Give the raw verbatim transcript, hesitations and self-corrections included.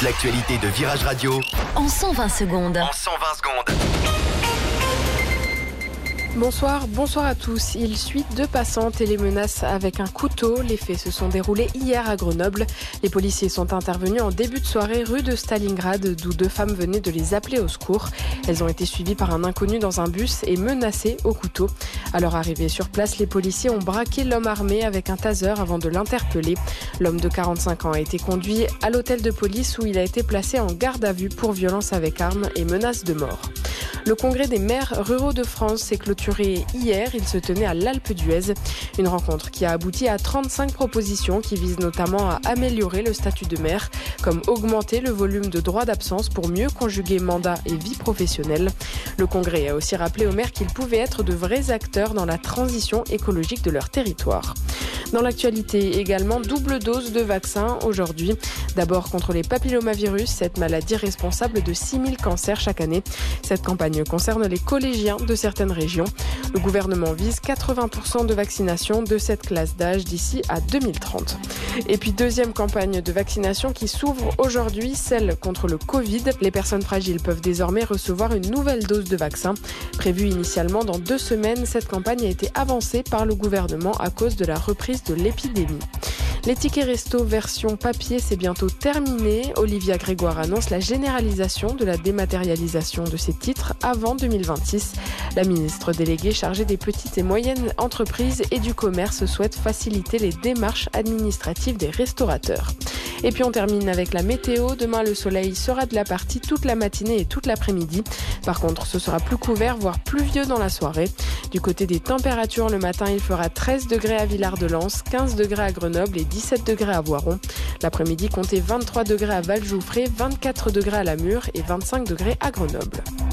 l'actualité de Virage Radio en cent vingt secondes. En cent vingt secondes. Bonsoir, bonsoir à tous. Il suit deux passantes et les menace avec un couteau. Les faits se sont déroulés hier à Grenoble. Les policiers sont intervenus en début de soirée rue de Stalingrad, d'où deux femmes venaient de les appeler au secours. Elles ont été suivies par un inconnu dans un bus et menacées au couteau. À leur arrivée sur place, les policiers ont braqué l'homme armé avec un taser avant de l'interpeller. L'homme de quarante-cinq ans a été conduit à l'hôtel de police où il a été placé en garde à vue pour violence avec arme et menace de mort. Le congrès des maires ruraux de France s'est clôturé hier. Il se tenait à l'Alpe d'Huez. Une rencontre qui a abouti à trente-cinq propositions qui visent notamment à améliorer le statut de maire, comme augmenter le volume de droits d'absence pour mieux conjuguer mandat et vie professionnelle. Le congrès a aussi rappelé aux maires qu'ils pouvaient être de vrais acteurs dans la transition écologique de leur territoire. Dans l'actualité également, double dose de vaccin aujourd'hui. D'abord contre les papillomavirus, cette maladie responsable de six mille cancers chaque année. Cette campagne concerne les collégiens de certaines régions. Le gouvernement vise quatre-vingts pour cent de vaccination de cette classe d'âge d'ici à deux mille trente. Et puis deuxième campagne de vaccination qui s'ouvre aujourd'hui, celle contre le Covid. Les personnes fragiles peuvent désormais recevoir une nouvelle dose de vaccin. Prévue initialement dans deux semaines, cette campagne a été avancée par le gouvernement à cause de la reprise de l'épidémie. Les tickets resto version papier, c'est bientôt terminé. Olivia Grégoire annonce la généralisation de la dématérialisation de ces titres avant deux mille vingt-six. La ministre déléguée chargée des petites et moyennes entreprises et du commerce souhaite faciliter les démarches administratives des restaurateurs. Et puis on termine avec la météo. Demain, le soleil sera de la partie toute la matinée et toute l'après-midi. Par contre, ce sera plus couvert, voire pluvieux dans la soirée. Du côté des températures, le matin, il fera treize degrés à Villard-de-Lans, quinze degrés à Grenoble et dix-sept degrés à Voiron. L'après-midi, comptez vingt-trois degrés à Valjoufré, vingt-quatre degrés à La Mure et vingt-cinq degrés à Grenoble.